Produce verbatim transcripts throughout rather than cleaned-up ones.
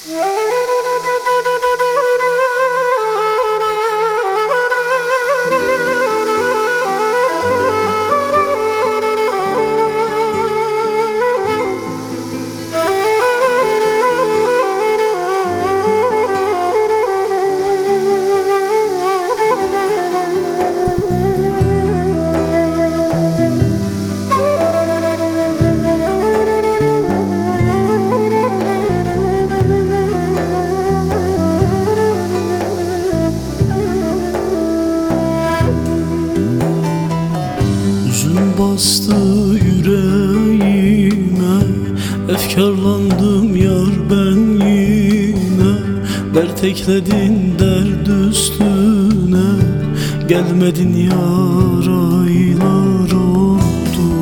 Bastı yüreğime, efkarlandım yar ben yine. Dert ekledin dert üstüne, gelmedin yar aylar oldu.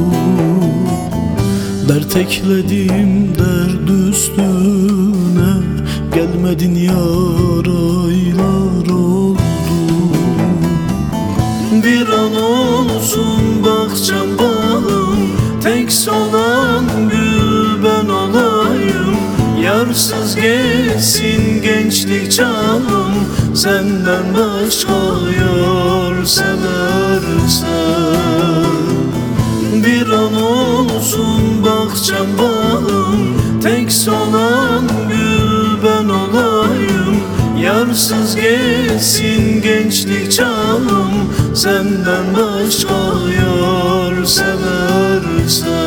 Dert ekledim dert üstüne, gelmedin yar aylar oldu. Bir an olsun bahçem bağım, tek solan gül ben olayım. Yarsız geçsin gençlik çağım, senden başka yar seversen. Bir an olsun bahçem bağım, tek solan gül ben olayım. Yarsız geçsin gençlik çağım, senden başka yar seversen.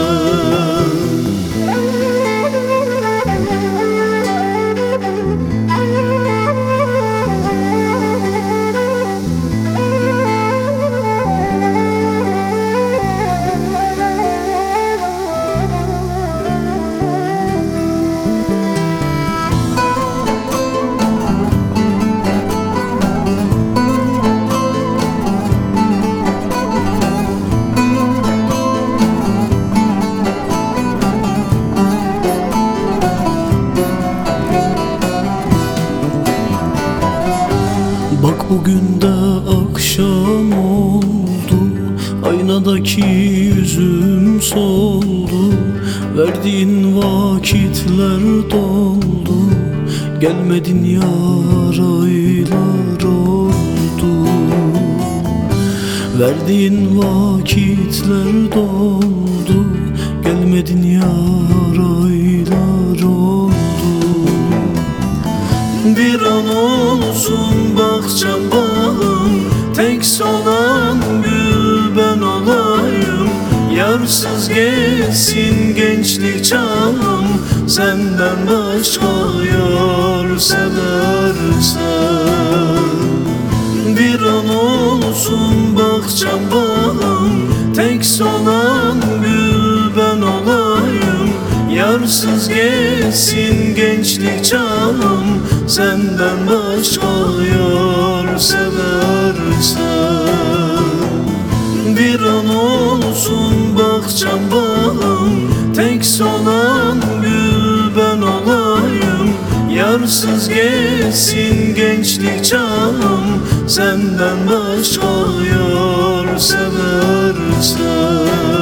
Bak bugün de akşam oldu, aynadaki yüzüm soldu. Verdiğin vakitler doldu, gelmedin yar aylar oldu. Verdiğin vakitler doldu, gelmedin yar aylar oldu. Bir an olsun bahçem bağım, tek solan gül ben olayım. Yarsız geçsin gençlik çağım, senden başka yar seversen. Bir an olsun bahçem bağım, tek solan gül ben olayım. Yarsız geçsin gençlik çağım, senden başka yar seversen. Bir an olsun bahçem bağım, tek solan gül ben olayım. Yarsız geçsin gençlik çağım, senden başka yar seversen.